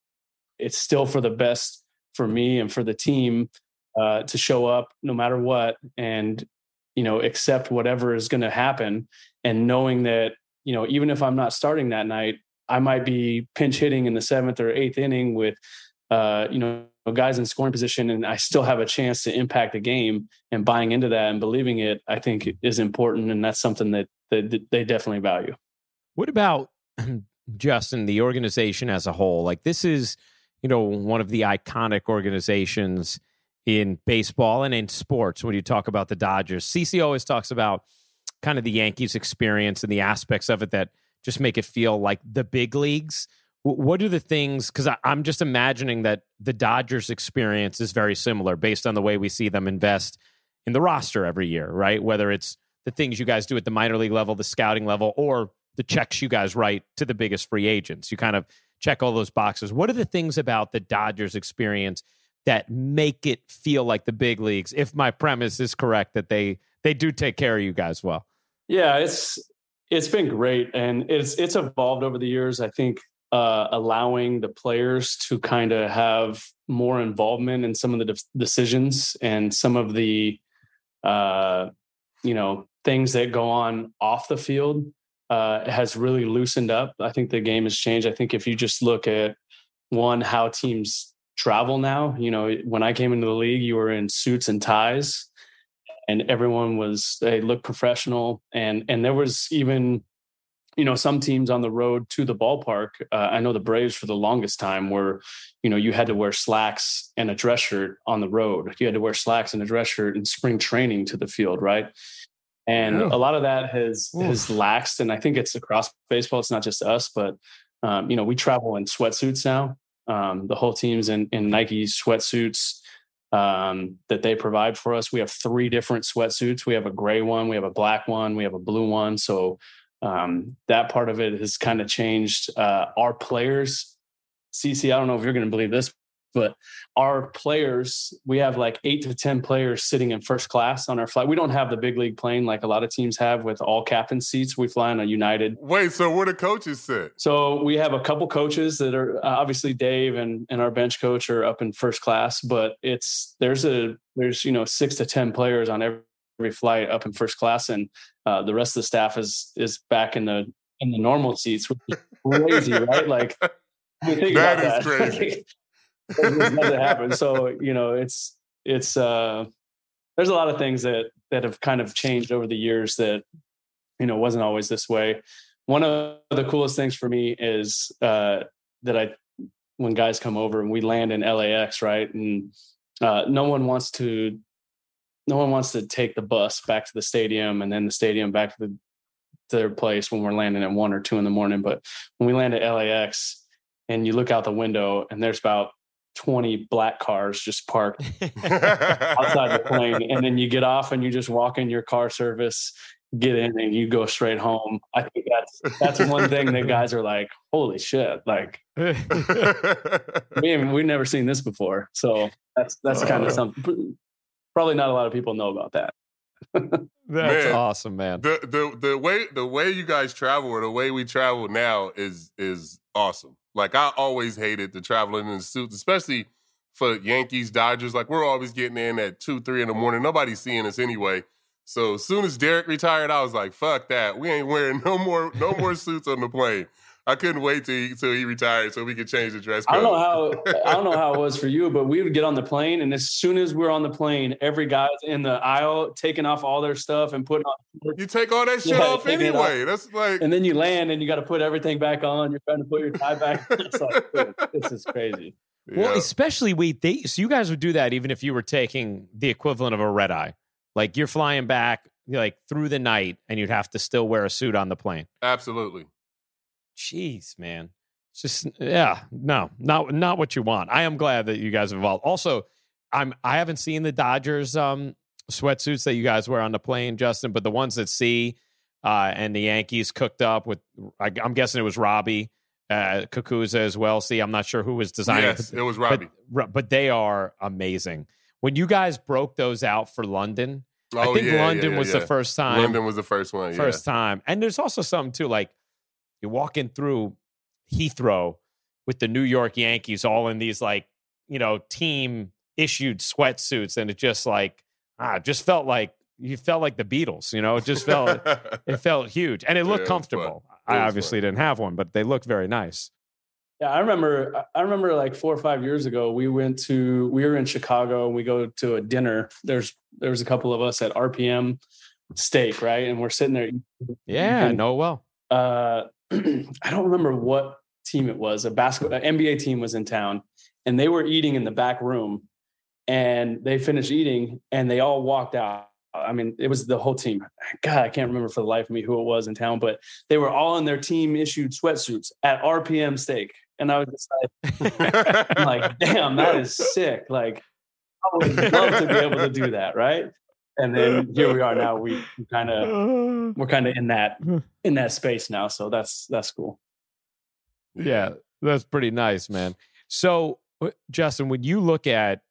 it's still for the best for me and for the team uh, to show up no matter what, and, you know, accept whatever is going to happen. and knowing that, you know, even if I'm not starting that night, I might be pinch hitting in the seventh or eighth inning with, uh, you know, guys in scoring position, and I still have a chance to impact the game, and buying into that and believing it, I think is important. And that's something that, that they definitely value. What about, Justin, the organization as a whole? Like, this is, you know, one of the iconic organizations in baseball and in sports. When you talk about the Dodgers, C C always talks about kind of the Yankees experience and the aspects of it that just make it feel like the big leagues. What are the things, because I'm just imagining that the Dodgers experience is very similar based on the way we see them invest in the roster every year, right? Whether it's the things you guys do at the minor league level, the scouting level, or the checks you guys write to the biggest free agents. You kind of check all those boxes. What are the things about the Dodgers experience that make it feel like the big leagues, if my premise is correct, that they they do take care of you guys well? Yeah, it's it's been great, and it's it's evolved over the years. I think uh, allowing the players to kind of have more involvement in some of the de- decisions and some of the uh, you know things that go on off the field uh, has really loosened up. I think the game has changed. I think if you just look at one, how teams travel now, you know, when I came into the league, you were in suits and ties, and everyone was, they looked professional. And, and there was even, you know, some teams on the road to the ballpark. Uh, I know the Braves for the longest time were, you know, you had to wear slacks and a dress shirt on the road. You had to wear slacks and a dress shirt in spring training to the field. Right. And Ooh. a lot of that has, Ooh. has laxed. And I think it's across baseball. It's not just us, but um, you know, we travel in sweatsuits now. Um, the whole team's in, in Nike sweatsuits um, that they provide for us. We have three different sweatsuits. We have a gray one, we have a black one, we have a blue one. So um, that part of it has kind of changed. Uh, our players, C C, I don't know if you're going to believe this, but our players, we have like eight to ten players sitting in first class on our flight. We don't have the big league plane like a lot of teams have with all captain seats. We fly on a United. Wait, so where the coaches sit? So we have a couple coaches that are uh, obviously Dave and, and our bench coach are up in first class, but it's, there's a, there's, you know, six to ten players on every, every flight up in first class. And uh, the rest of the staff is, is back in the, in the normal seats, which is crazy, right? Like, I mean, think that about is that. crazy. It doesn't happen. So, you know, it's, it's, uh, there's a lot of things that, that have kind of changed over the years that, you know, wasn't always this way. One of the coolest things for me is, uh, that I, when guys come over and we land in L A X, right. And, uh, no one wants to, no one wants to take the bus back to the stadium and then the stadium back to the, to their place when we're landing at one or two in the morning. But when we land at L A X and you look out the window and there's about twenty black cars just parked outside the plane. And then you get off and you just walk in your car service, get in and you go straight home. I think that's, that's one thing that guys are like, holy shit. Like we haven't, we've never seen this before. So that's, that's kind of something, probably not a lot of people know about that. That's man, awesome, man. The, the, the way, the way you guys travel or the way we travel now is, is awesome. Like, I always hated the traveling in the suits, especially for Yankees, Dodgers. Like, we're always getting in at two, three in the morning. Nobody's seeing us anyway. So as soon as Derek retired, I was like, fuck that. We ain't wearing no more no more suits on the plane. I couldn't wait till he, till he retired so we could change the dress code. I don't know how I don't know how it was for you, but we would get on the plane, and as soon as we're on the plane, every guy's in the aisle taking off all their stuff and putting on. You take all that shit yeah, off anyway. Off. That's like, and then you land and you got to put everything back on. You're trying to put your tie back. It's like, dude, this is crazy. Well, yeah. especially we, they, so you guys would do that even if you were taking the equivalent of a red eye. Like, you're flying back like through the night, and you'd have to still wear a suit on the plane. Absolutely. Jeez, man. It's just, yeah, no, not not what you want. I am glad that you guys have evolved. Also, I'm I haven't seen the Dodgers um, sweatsuits that you guys wear on the plane, Justin, but the ones that see uh, and the Yankees cooked up with, I, I'm guessing it was Robbie uh, Kakuza as well. See, I'm not sure who was designing it. Yes, it was Robbie. But, but they are amazing. When you guys broke those out for London, oh, I think yeah, London yeah, was yeah. the first time. London was the first one, First yeah. time. And there's also something, too, like, you're walking through Heathrow with the New York Yankees all in these, like, you know, team issued sweatsuits. And it just like, ah, just felt like you felt like the Beatles, you know, it just felt, it felt huge and it looked Yeah, it comfortable. I obviously fun. didn't have one, but they looked very nice. Yeah, I remember. I remember like four or five years ago, we went to. We were in Chicago, and we go to a dinner. There's there was a couple of us at R P M Steak, right, and we're sitting there. Yeah, and, know well. Uh, I don't remember what team it was. A basketball an N B A team was in town, and they were eating in the back room, and they finished eating, and they all walked out. I mean, it was the whole team. God, I can't remember for the life of me who it was in town, but they were all in their team issued sweatsuits at R P M Steak. And I was just like, I'm like, damn, that is sick. Like, I would love to be able to do that, right? And then here we are now. We kind of we're kind of in that in that space now. So that's that's cool. Yeah, that's pretty nice, man. So, Justin, when you look at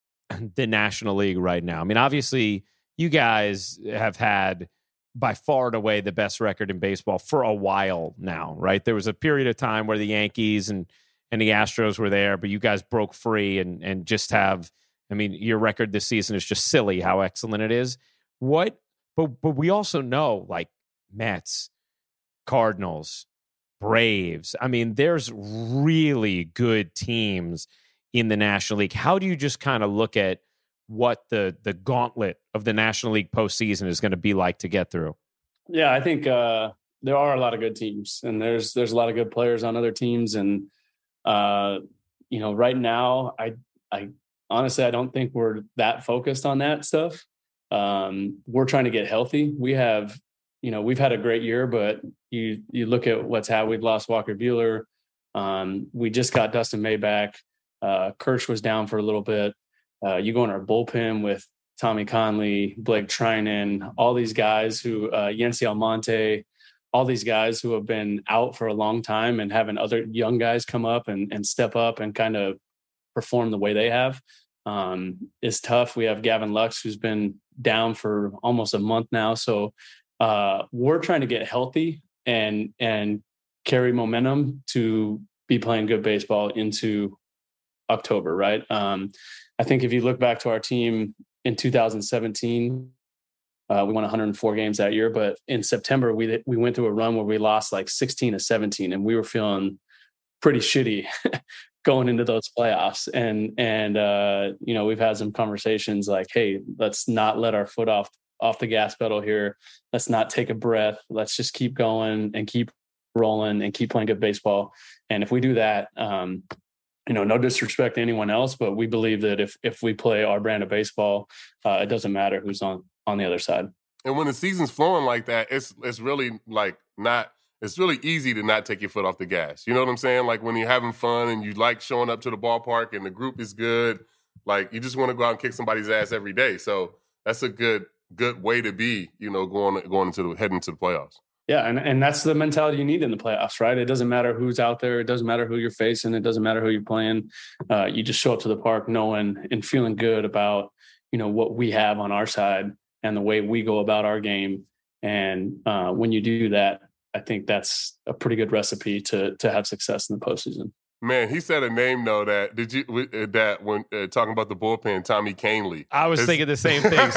the National League right now, I mean, obviously, you guys have had by far and away the best record in baseball for a while now, right? There was a period of time where the Yankees and, and the Astros were there, but you guys broke free and, and just have, I mean, your record this season is just silly how excellent it is. What, but, but we also know like Mets, Cardinals, Braves. I mean, there's really good teams in the National League. How do you just kind of look at what the the gauntlet of the National League postseason is going to be like to get through? Yeah, I think uh, there are a lot of good teams, and there's there's a lot of good players on other teams, and uh, you know, right now, I I honestly I don't think we're that focused on that stuff. Um, we're trying to get healthy. We have, you know, we've had a great year, but you you look at what's happened. We've lost Walker Buehler. Um, we just got Dustin May back. Uh, Kirsch was down for a little bit. Uh, you go in our bullpen with Tommy Conley, Blake Trinan, all these guys who, uh, Yency Almonte, all these guys who have been out for a long time, and having other young guys come up and, and step up and kind of perform the way they have um, is tough. We have Gavin Lux, who's been down for almost a month now. So uh, we're trying to get healthy and, and carry momentum to be playing good baseball into October, right? Um, I think if you look back to our team in two thousand seventeen, uh, we won one hundred four games that year. But in September, we we went through a run where we lost like sixteen to seventeen, and we were feeling pretty shitty going into those playoffs. And and uh, you know, we've had some conversations like, hey, let's not let our foot off off the gas pedal here. Let's not take a breath. Let's just keep going and keep rolling and keep playing good baseball. And if we do that, um, you know, no disrespect to anyone else, but we believe that if if we play our brand of baseball, uh, it doesn't matter who's on, on the other side. And when the season's flowing like that, it's it's really like not, it's really easy to not take your foot off the gas. You know what I'm saying? Like when you're having fun and you like showing up to the ballpark and the group is good, like you just want to go out and kick somebody's ass every day. So that's a good good way to be, you know, going going into the heading into the playoffs. Yeah, and, and that's the mentality you need in the playoffs, right? It doesn't matter who's out there. It doesn't matter who you're facing. It doesn't matter who you're playing. Uh, you just show up to the park knowing and feeling good about, you know, what we have on our side and the way we go about our game. And uh, when you do that, I think that's a pretty good recipe to to have success in the postseason. Man, he said a name though that did you uh, that when uh, talking about the bullpen, Tommy Kahnle. I was his, thinking the same thing.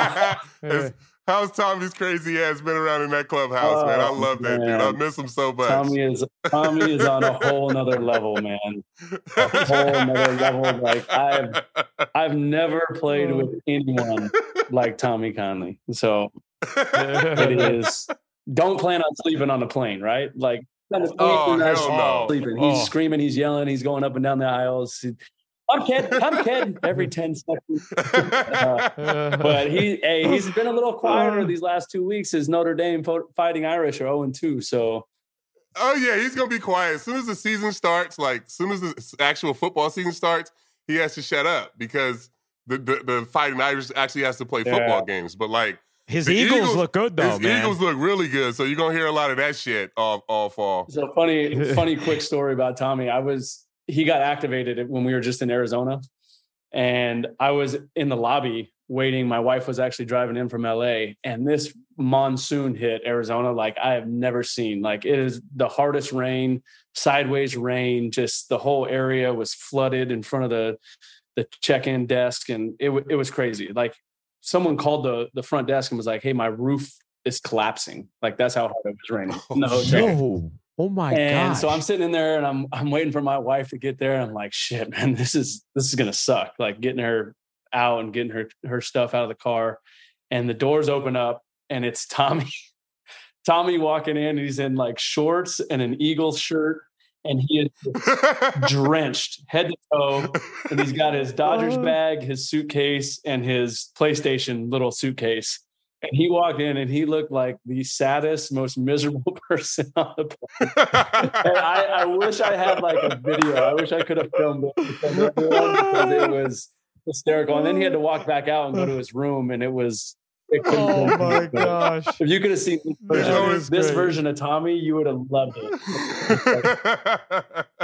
Same. How's Tommy's crazy ass been around in that clubhouse, oh, man? I love that man. dude. I miss him so much. Tommy is Tommy is on a whole nother level, man. A whole nother level. Like I've I've never played with anyone like Tommy Kahnle. So it is. Don't plan on sleeping on the plane, right? Like. Oh, hell no. Sleeping. He's oh. screaming, he's yelling, he's going up and down the aisles. I'm kidding, I'm kidding every ten seconds. Uh, but he, hey, he's been a little quieter these last two weeks. His Notre Dame Fighting Irish are oh and two. So, oh yeah, he's gonna be quiet as soon as the season starts. Like as soon as the actual football season starts, he has to shut up because the the, the Fighting Irish actually has to play football yeah. games. But like. His Eagles, Eagles look good though, his man. Eagles look really good, so you're gonna hear a lot of that shit all all fall. So funny, funny quick story about Tommy. I was he got activated when we were just in Arizona, and I was in the lobby waiting. My wife was actually driving in from L A, and this monsoon hit Arizona like I have never seen. Like it is the hardest rain, sideways rain. Just the whole area was flooded in front of the the check-in desk, and it it was crazy. Like. someone called the the front desk and was like, "Hey, my roof is collapsing." Like that's how hard it was raining in the hotel. Oh, oh my god! And gosh. So I'm sitting in there and I'm I'm waiting for my wife to get there. And I'm like, shit, man, this is this is gonna suck. Like getting her out and getting her her stuff out of the car. And the doors open up and it's Tommy. Tommy walking in, and he's in like shorts and an Eagles shirt, and he is drenched head to toe. And he's got his Dodgers bag, his suitcase, and his PlayStation little suitcase. And he walked in, and he looked like the saddest, most miserable person on the planet. And I, I wish I had like a video. I wish I could have filmed it because it was hysterical. And then he had to walk back out and go to his room, and it was. Oh my gosh! If you could have seen this version, this version of Tommy, you would have loved it.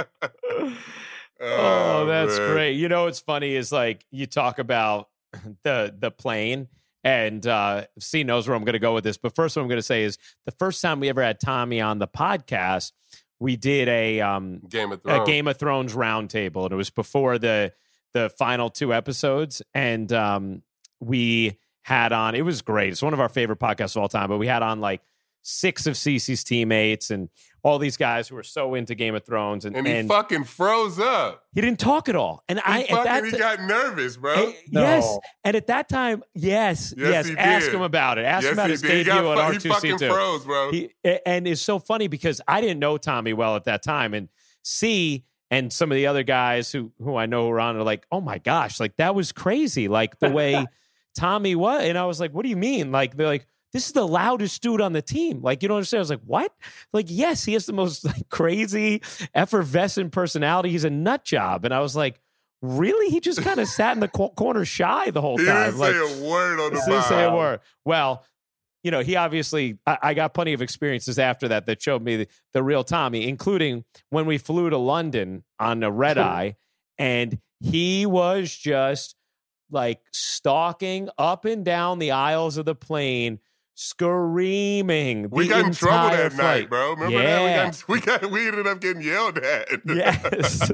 Oh, that's man. Great. You know, what's funny is like you talk about the the plane, and uh, C knows where I'm going to go with this. But first, what I'm going to say is the first time we ever had Tommy on the podcast, we did a um, Game of Thrones. a Game of Thrones roundtable, and it was before the the final two episodes, and um, we. had on, it was great. It's one of our favorite podcasts of all time, but we had on like six of Cece's teammates and all these guys who were so into Game of Thrones. And, and he and fucking froze up. He didn't talk at all. And he I, fucking, at that he t- got nervous, bro. I, no. Yes. And at that time, yes, yes, yes ask did. him about it. Ask yes, him about his did. debut on fu- R two C two. He fucking froze, bro. He, and it's so funny because I didn't know Tommy well at that time. And C and some of the other guys who, who I know were on are like, oh my gosh, like that was crazy. Like the way Tommy was. And I was like, what do you mean? Like, they're like, this is the loudest dude on the team. Like, you don't understand. I was like, what? Like, yes, he has the most like crazy, effervescent personality. He's a nut job. And I was like, really? He just kind of sat in the co- corner shy the whole he time. Didn't like, say a word on the Didn't say a word. Well, you know, he obviously, I, I got plenty of experiences after that that showed me the, the real Tommy, including when we flew to London on a red eye, and he was just like stalking up and down the aisles of the plane, screaming. We got in trouble that flight. night, bro. Remember yeah. that? We got, we got we ended up getting yelled at. Yes.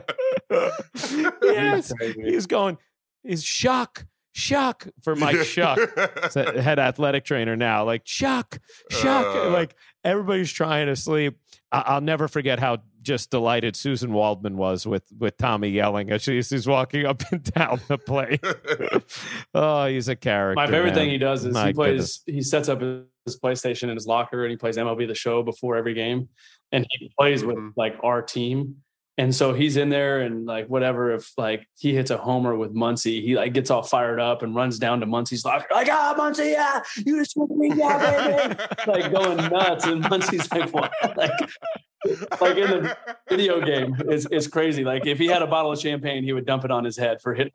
Yes. He's going, he's Shuck, Shuck for Mike Shuck. Head athletic trainer now. Like, Shuck, Shuck. Uh, like, everybody's trying to sleep. I- I'll never forget how just delighted Susan Waldman was with, with Tommy yelling as she's, he's walking up and down the plane. Oh, he's a character. My favorite man. thing he does is My he plays, goodness. he sets up his PlayStation in his locker and he plays M L B The Show before every game. And he plays with Mm-hmm. like our team. And so he's in there and like whatever, if like he hits a homer with Muncie, he like gets all fired up and runs down to Muncie's locker, like, ah, Muncie, yeah, you just with me, yeah, baby. Like going nuts. And Muncie's like, what? Like, like in the video game, it's, it's crazy. Like if he had a bottle of champagne, he would dump it on his head for hitting.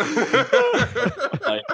Like,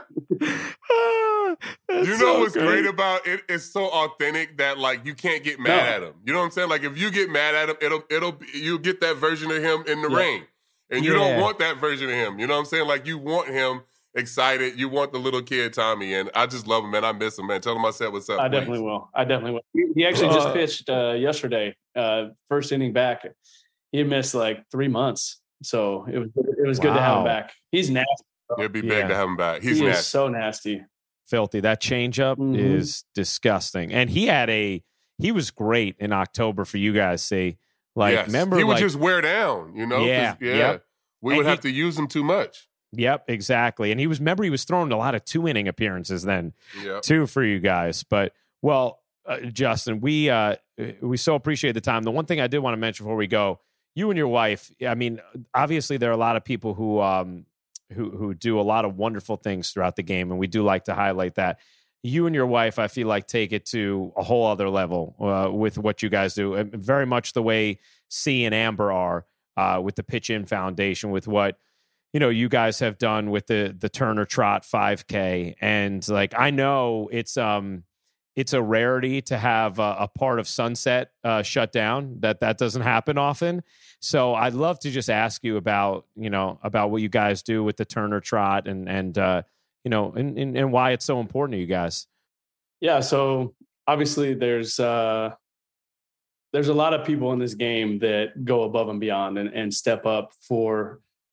you know so what's great. great about it? It's so authentic that like you can't get mad No. at him. You know what I'm saying? Like if you get mad at him, it'll it'll you get that version of him in the Yeah. rain, and you Yeah. don't want that version of him. You know what I'm saying? Like you want him excited. You want the little kid Tommy, and I just love him, man. I miss him, man. Tell him I said what's up. I please. definitely will. I definitely will. He, he actually just Uh, pitched uh, yesterday, uh, first inning back. He had missed like three months, so it was it was good to have him Wow. back. He's nasty. It'd be big Yeah. to have him back. He's he nasty. is so nasty. Filthy. That changeup Mhm. is disgusting. And he had a, he was great in October for you guys, see? Like, Yes. remember, he would like, just wear down, you know? 'Cause, Yeah, yeah. yep. We And would he- have to use him too much. Yep, exactly. And he was, remember, he was throwing a lot of two inning appearances then, Yeah. too, for you guys. But, well, uh, Justin, we, uh, we so appreciate the time. The one thing I did want to mention before we go, you and your wife, I mean, obviously there are a lot of people who, um, who, who do a lot of wonderful things throughout the game, and we do like to highlight that. You and your wife, I feel like, take it to a whole other level uh, with what you guys do. Uh, Very much the way C and Amber are uh, with the Pitch In Foundation, with what, you know, you guys have done with the the Turner Trot five K. And like, I know it's um it's a rarity to have a, a part of Sunset uh, shut down. That that doesn't happen often. So I'd love to just ask you about, you know, about what you guys do with the Turner Trot and and uh, you know, and, and and why it's so important to you guys. Yeah. So obviously there's uh, there's a lot of people in this game that go above and beyond and, and step up for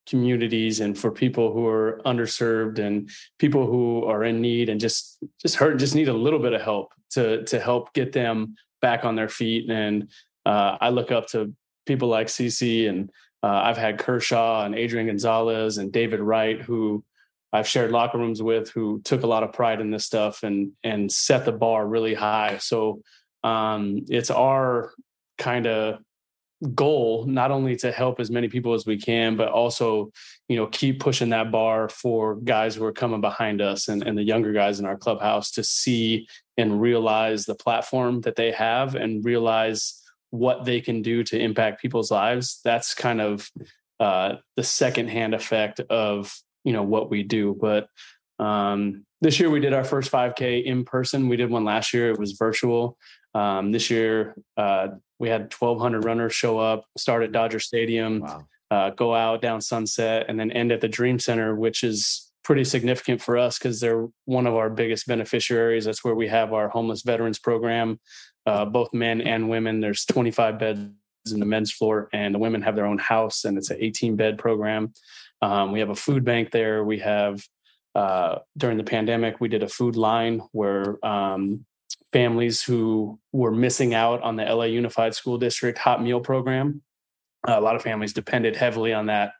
communities and for people who are underserved and people who are in need and just just hurt, just need a little bit of help to to help get them back on their feet. And uh, I look up to people like Cece, and uh, I've had Kershaw and Adrian Gonzalez and David Wright, who I've shared locker rooms with, who took a lot of pride in this stuff and and set the bar really high. So um, it's our kind of goal, not only to help as many people as we can, but also, you know, keep pushing that bar for guys who are coming behind us and, and the younger guys in our clubhouse to see and realize the platform that they have and realize what they can do to impact people's lives. That's kind of uh, the secondhand effect of, you know, what we do. But um, this year we did our first five K in person. We did one last year. It was virtual. Um, this year, uh, we had twelve hundred runners show up, start at Dodger Stadium, Wow. uh, go out down Sunset, and then end at the Dream Center, which is pretty significant for us because they're one of our biggest beneficiaries. That's where we have our homeless veterans program, uh, both men and women. There's twenty-five beds in the men's floor, and the women have their own house, and it's an eighteen bed program. Um, we have a food bank there. We have, uh, during the pandemic, we did a food line where um, families who were missing out on the L A Unified School District hot meal program. Uh, a lot of families depended heavily on that.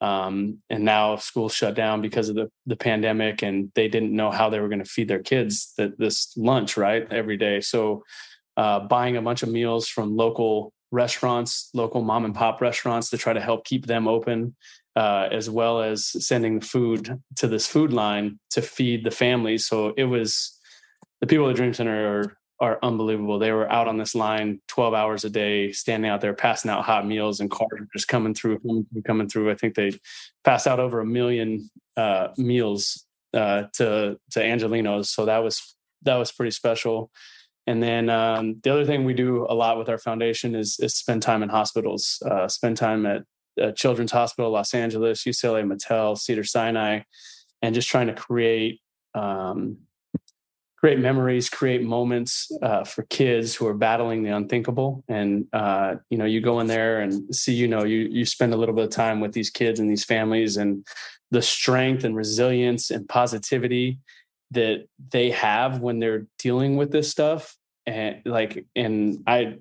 Um, and now schools shut down because of the, the pandemic, and they didn't know how they were going to feed their kids th- this lunch, right, every day. So uh, buying a bunch of meals from local restaurants, local mom and pop restaurants to try to help keep them open, uh, as well as sending the food to this food line to feed the families. So it was, the people at the Dream Center are, are unbelievable. They were out on this line twelve hours a day, standing out there, passing out hot meals, and cars were just coming through, coming through. I think they passed out over a million uh, meals uh, to, to Angelinos. So that was, that was pretty special. And then um, the other thing we do a lot with our foundation is, is spend time in hospitals, uh, spend time at uh, Children's Hospital, Los Angeles, U C L A, Mattel, Cedars-Sinai, and just trying to create, um, create memories, create moments uh, for kids who are battling the unthinkable. And, uh, you know, you go in there and see, you know, you, you spend a little bit of time with these kids and these families, and the strength and resilience and positivity that they have when they're dealing with this stuff. And like, and I,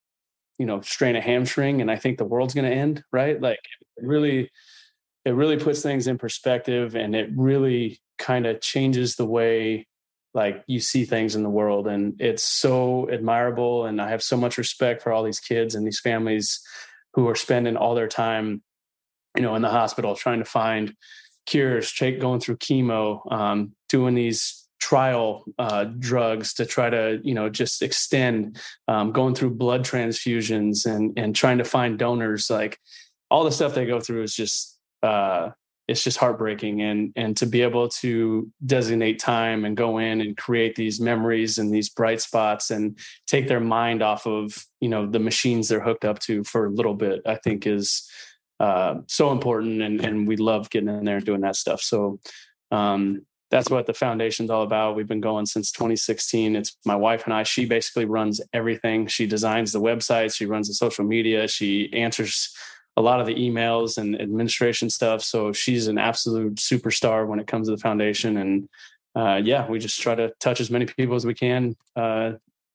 you know, strain a hamstring and I think the world's going to end, right? Like it really, it really puts things in perspective, and it really kind of changes the way like you see things in the world. And it's so admirable. And I have so much respect for all these kids and these families who are spending all their time, you know, in the hospital, trying to find cures, going through chemo, um, doing these trial uh, drugs to try to, you know, just extend, um, going through blood transfusions and, and trying to find donors. Like all the stuff they go through is just, uh, it's just heartbreaking. And, and to be able to designate time and go in and create these memories and these bright spots and take their mind off of, you know, the machines they're hooked up to for a little bit, I think is uh, so important. And, and we love getting in there and doing that stuff. So um, that's what the foundation's all about. We've been going since twenty sixteen. It's my wife and I. She basically runs everything. She designs the website. She runs the social media. She answers a lot of the emails and administration stuff. So she's an absolute superstar when it comes to the foundation. And uh, yeah, we just try to touch as many people as we can, uh,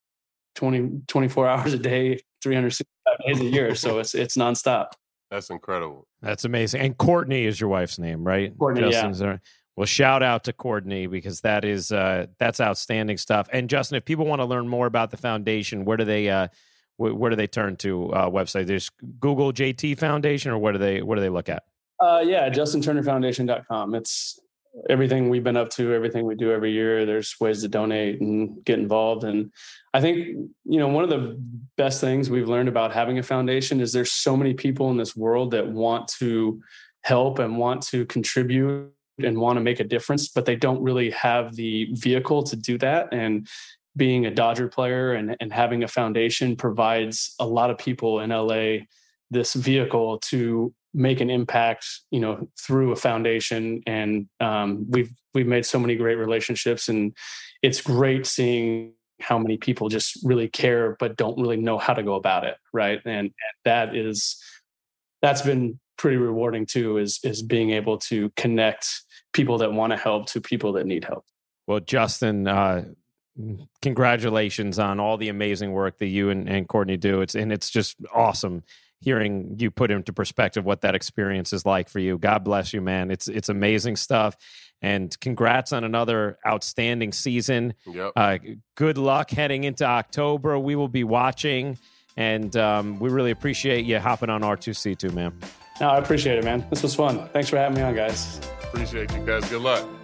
twenty, twenty-four hours a day, three hundred sixty-five days a year. So it's, it's nonstop. That's incredible. That's amazing. And Courtney is your wife's name, right? Courtney, Justin's yeah. There. Well, shout out to Courtney, because that is, uh, that's outstanding stuff. And Justin, if people want to learn more about the foundation, where do they, uh, where do they turn to uh, website? There's Google J T Foundation, or what do they what do they look at? Uh, yeah, justin turner foundation dot com. It's everything we've been up to, everything we do every year. There's ways to donate and get involved. And I think, you know, one of the best things we've learned about having a foundation is there's so many people in this world that want to help and want to contribute and want to make a difference, but they don't really have the vehicle to do that. And being a Dodger player and, and having a foundation provides a lot of people in L A this vehicle to make an impact, you know, through a foundation. And um, we've, we've made so many great relationships, and it's great seeing how many people just really care, but don't really know how to go about it. Right. And, and that is, that's been pretty rewarding too, is, is being able to connect people that want to help to people that need help. Well, Justin, uh, congratulations on all the amazing work that you and, and Courtney do. It's, and it's just awesome hearing you put into perspective what that experience is like for you. God bless you, man. It's, it's amazing stuff. And congrats on another outstanding season. Yep. Uh, good luck heading into October. We will be watching, and um, we really appreciate you hopping on R two C two, man. No, I appreciate it, man. This was fun. Thanks for having me on, guys. Appreciate you guys. Good luck.